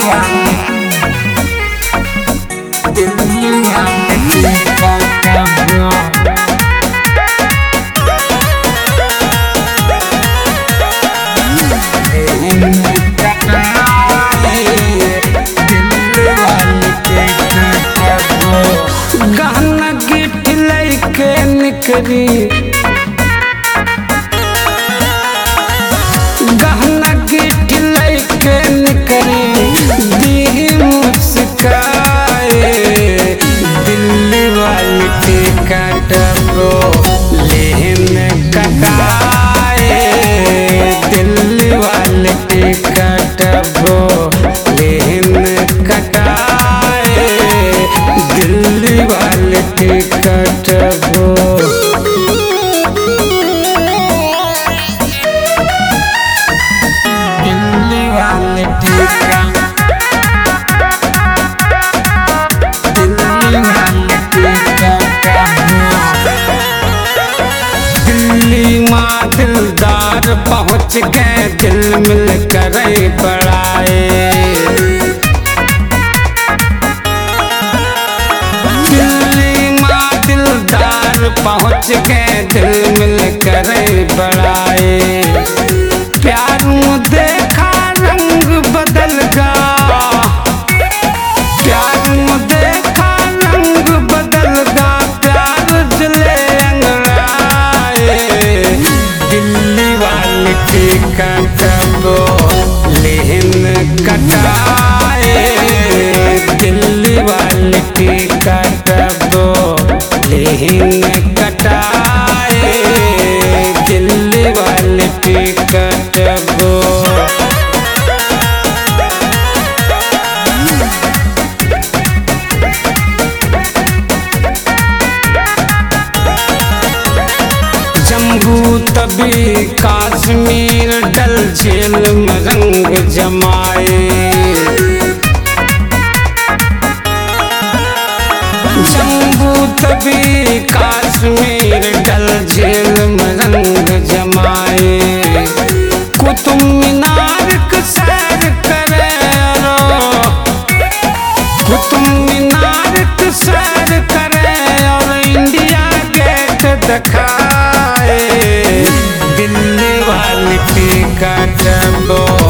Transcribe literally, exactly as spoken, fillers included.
गहना गिफ्ट लैके निकली गहना गिफ्ट लैके निकली दी मुस्काए दिल्ली वाली टिकट को लेन कटाए दिल्ली वाली टिकट को लेन कटाए दिल्ली वाले टिकट को दिल्ली वाले टिकट दिल्ली वाले टिकट दिल्ली माँ दिलदार पहुँच गए दिल मिल कर पड़ाए पहुँच के दिल मिल कर बढ़ाए प्यार में देखा रंग बदल गा प्यार में देखा रंग बदल गा प्यार जले अंगड़ाए दिल्ली वाली टिकट को लेन कटाए दिल्ली वाली टिकट को लेन कटाए दिल्ली वाले टिकट को जम्मू तभी कश्मीर डल झील में रंग जमाए जम्मू तभी कश्मीर डल झील में रंग जमाए कुतुब मीनार के सैर करे कुतुब मीनार के सैर करे और इंडिया गेट दिखाए दिल्ली वाली टिकट को